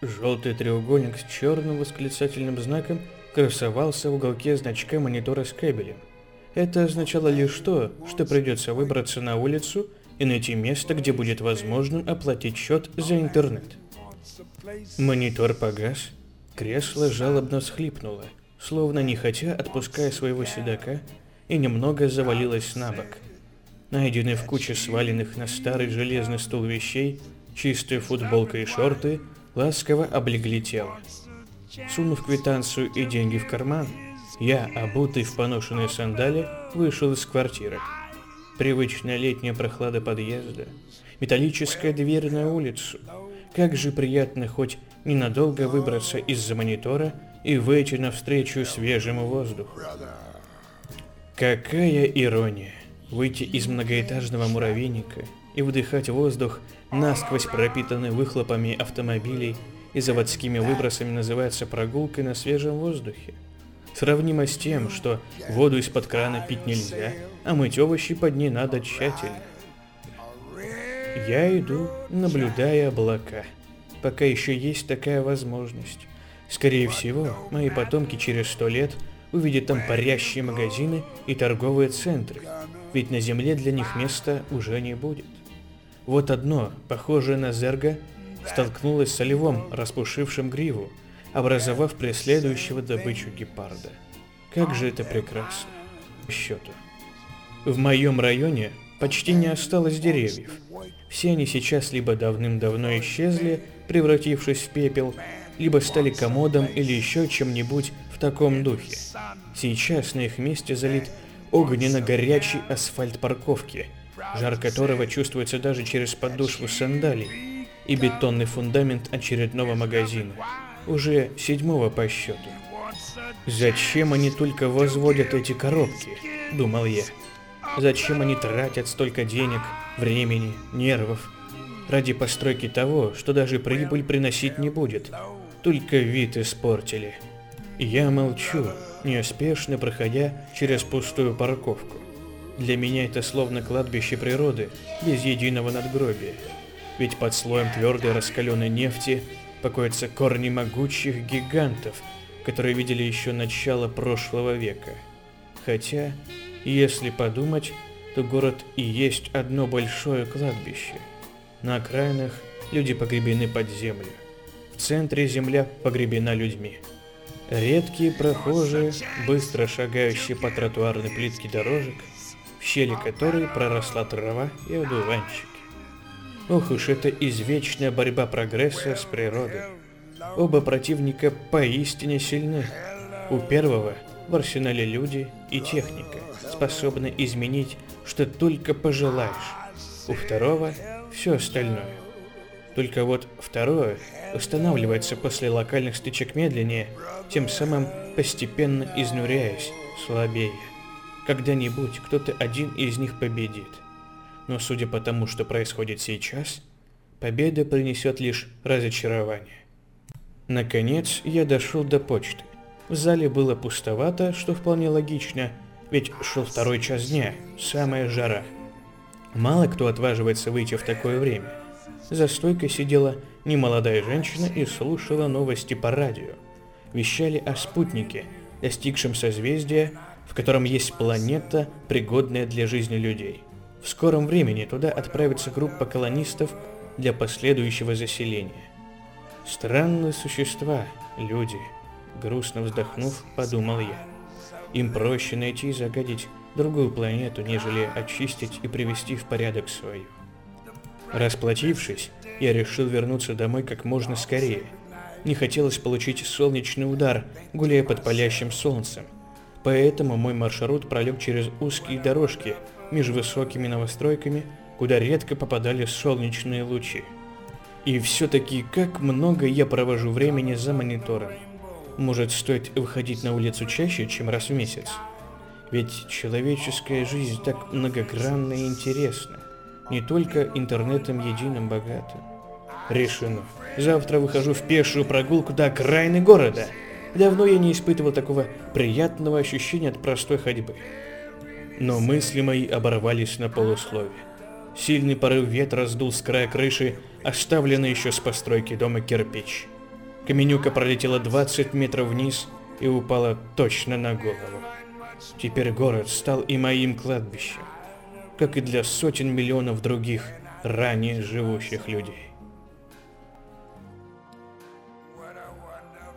Желтый треугольник с черным восклицательным знаком красовался в уголке значка монитора с кабелем. Это означало лишь то, что придется выбраться на улицу и найти место, где будет возможным оплатить счет за интернет. Монитор погас, кресло жалобно всхлипнуло, словно нехотя отпуская своего седока, и немного завалилось на бок. Найденный в куче сваленных на старый железный стул вещей, чистая футболка и шорты ласково облегли тело. Сунув квитанцию и деньги в карман, я, обутый в поношенные сандали, вышел из квартиры. Привычная летняя прохлада подъезда, металлическая дверь на улицу. Как же приятно хоть ненадолго выбраться из-за монитора и выйти навстречу свежему воздуху. Какая ирония! Выйти из многоэтажного муравейника и вдыхать воздух, насквозь пропитанный выхлопами автомобилей и заводскими выбросами, называется прогулкой на свежем воздухе. Сравнимо с тем, что воду из-под крана пить нельзя, а мыть овощи под ней надо тщательно. Я иду, наблюдая облака. Пока еще есть такая возможность. Скорее всего, мои потомки через 100 лет увидят там парящие магазины и торговые центры, ведь на земле для них места уже не будет. Вот одно, похожее на зерга, столкнулось с львом, распушившим гриву, образовав преследующего добычу гепарда. Как же это прекрасно. По счету. В моем районе почти не осталось деревьев. Все они сейчас либо давным-давно исчезли, превратившись в пепел, либо стали комодом или еще чем-нибудь в таком духе. Сейчас на их месте залит огненно-горячий асфальт парковки, жар которого чувствуется даже через подошву сандалий, и бетонный фундамент очередного магазина, уже 7-го по счету. Зачем они только возводят эти коробки, думал я. Зачем они тратят столько денег, времени, нервов ради постройки того, что даже прибыль приносить не будет, только вид испортили. Я молчу, неуспешно проходя через пустую парковку. Для меня это словно кладбище природы, без единого надгробия. Ведь под слоем твердой раскаленной нефти покоятся корни могучих гигантов, которые видели еще начало прошлого века. Хотя, если подумать, то город и есть одно большое кладбище. На окраинах люди погребены под землю. В центре земля погребена людьми. Редкие прохожие, быстро шагающие по тротуарной плитке дорожек, в щели которой проросла трава и одуванчики. Ох уж это извечная борьба прогресса с природой. Оба противника поистине сильны. У первого в арсенале люди и техника, способны изменить, что только пожелаешь. У второго все остальное. Только вот второе устанавливается после локальных стычек медленнее, тем самым постепенно изнуряясь, слабее. Когда-нибудь кто-то один из них победит. Но судя по тому, что происходит сейчас, победа принесет лишь разочарование. Наконец я дошел до почты. В зале было пустовато, что вполне логично, ведь шел 2-й час дня, самая жара. Мало кто отваживается выйти в такое время. За стойкой сидела немолодая женщина и слушала новости по радио. Вещали о спутнике, достигшем созвездия, в котором есть планета, пригодная для жизни людей. В скором времени туда отправится группа колонистов для последующего заселения. Странные существа, люди. Грустно вздохнув, подумал я. Им проще найти и загадить другую планету, нежели очистить и привести в порядок свою. Расплатившись, я решил вернуться домой как можно скорее. Не хотелось получить солнечный удар, гуляя под палящим солнцем. Поэтому мой маршрут пролег через узкие дорожки между высокими новостройками, куда редко попадали солнечные лучи. И все-таки как много я провожу времени за монитором. Может, стоит выходить на улицу чаще, чем раз в месяц? Ведь человеческая жизнь так многогранна и интересна. Не только интернетом единым богата. Решено. Завтра выхожу в пешую прогулку до окраины города. Давно я не испытывал такого приятного ощущения от простой ходьбы. Но мысли мои оборвались на полуслове. Сильный порыв ветра сдул с края крыши, оставленный еще с постройки дома кирпич. Каменюка пролетела 20 метров вниз и упала точно на голову. Теперь город стал и моим кладбищем, как и для сотен миллионов других ранее живущих людей.